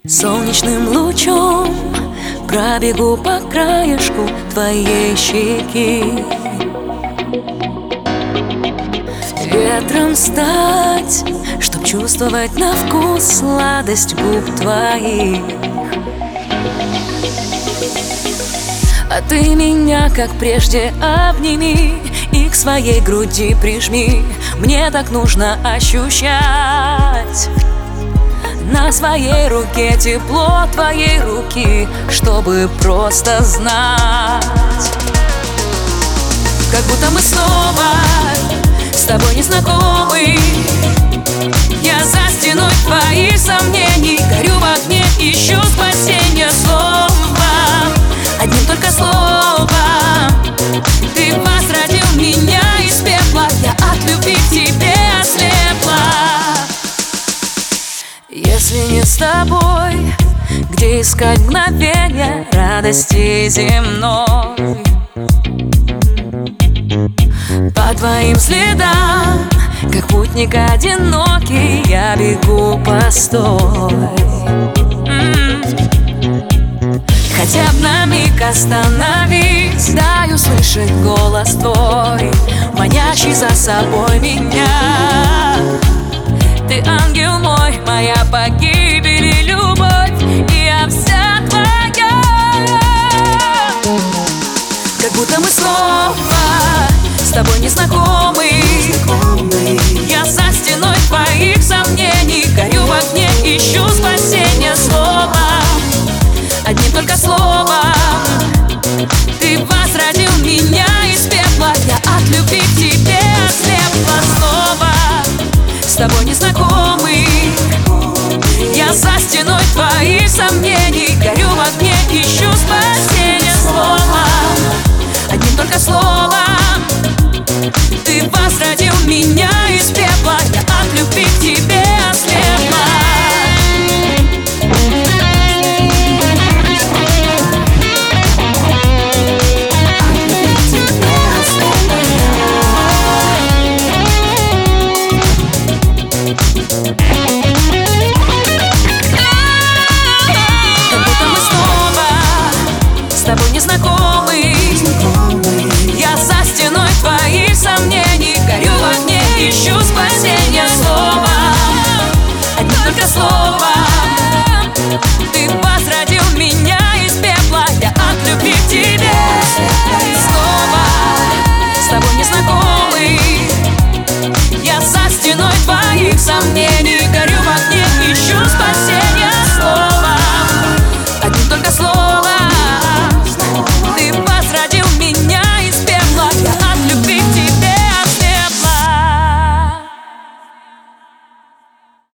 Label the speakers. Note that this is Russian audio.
Speaker 1: Солнечным лучом пробегу по краешку твоей щеки, ветром стать, чтоб чувствовать на вкус сладость губ твоих. А ты меня, как прежде, обними и к своей груди прижми. Мне так нужно ощущать на своей руке тепло твоей руки, чтобы просто знать, как будто мы снова с тобой не знакомы. Я за стеной твоих сомнений горю в огне, ищу спасения словом, одним только словом. Ты возродил меня из пепла, я от любви к тебе ослепла. Если не с тобой, где искать мгновенья радости земной? По твоим следам, как путник одинокий, я бегу, постой. Хотя б на миг остановись, дай услышать голос твой, манящий за собой меня. Ты ангел мой, моя погибель и любовь, и я вся твоя. Как будто мы снова с тобой не знакомы. Я за стеной твоих сомнений горю в огне, ищу спасения словом, одним только словом. Ты возродил меня из пепла, я от любви к тебе ослепла снова. С тобой не знакомы. Я за стеной твоих сомнений горю в огне, ищу спасения словом, одним только словом. Ты возродил меня из пепла, я от любви к тебе ослепла. С тобой не знакомы. Я за стеной твоих сомнений горю в огне, ищу спасения словом, одним только словом. Ты возродил меня из пепла, я от любви к тебе снова. С тобой не знакомы. Я за стеной твоих сомнений горю